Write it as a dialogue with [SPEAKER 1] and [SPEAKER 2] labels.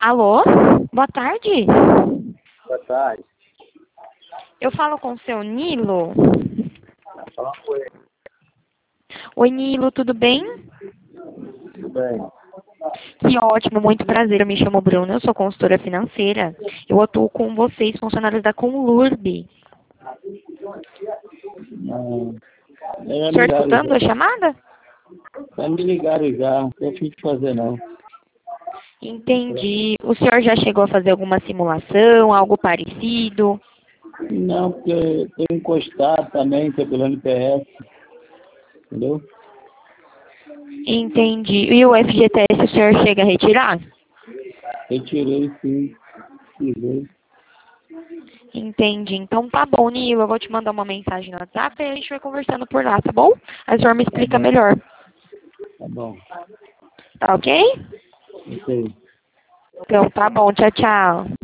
[SPEAKER 1] Alô? Boa tarde.
[SPEAKER 2] Boa tarde.
[SPEAKER 1] Eu falo com o seu Nilo.
[SPEAKER 2] Fala com ele.
[SPEAKER 1] Oi, Nilo, tudo bem?
[SPEAKER 2] Tudo bem.
[SPEAKER 1] Que ótimo, muito prazer. Eu me chamo Bruna, eu sou consultora financeira. Eu atuo com vocês, funcionários da Conlurb.
[SPEAKER 2] Não,
[SPEAKER 1] O
[SPEAKER 2] já me
[SPEAKER 1] senhor
[SPEAKER 2] ligaram
[SPEAKER 1] escutando a chamada?
[SPEAKER 2] já. Já me ligaram já. Não tem o que fazer, não.
[SPEAKER 1] Entendi. O senhor já chegou a fazer alguma simulação, algo parecido?
[SPEAKER 2] Não, porque tem encostado também, tem pelo NPS, entendeu?
[SPEAKER 1] Entendi. E o FGTS o senhor chega a retirar?
[SPEAKER 2] Retirei sim. Tirei.
[SPEAKER 1] Entendi. Então tá bom, Nilo. Eu vou te mandar uma mensagem no WhatsApp e a gente vai conversando por lá, tá bom? Aí o senhor me
[SPEAKER 2] Tá
[SPEAKER 1] explica
[SPEAKER 2] bom,
[SPEAKER 1] melhor.
[SPEAKER 2] tá bom.
[SPEAKER 1] Tá ok?
[SPEAKER 2] Ok.
[SPEAKER 1] Então tá bom. Tchau, tchau.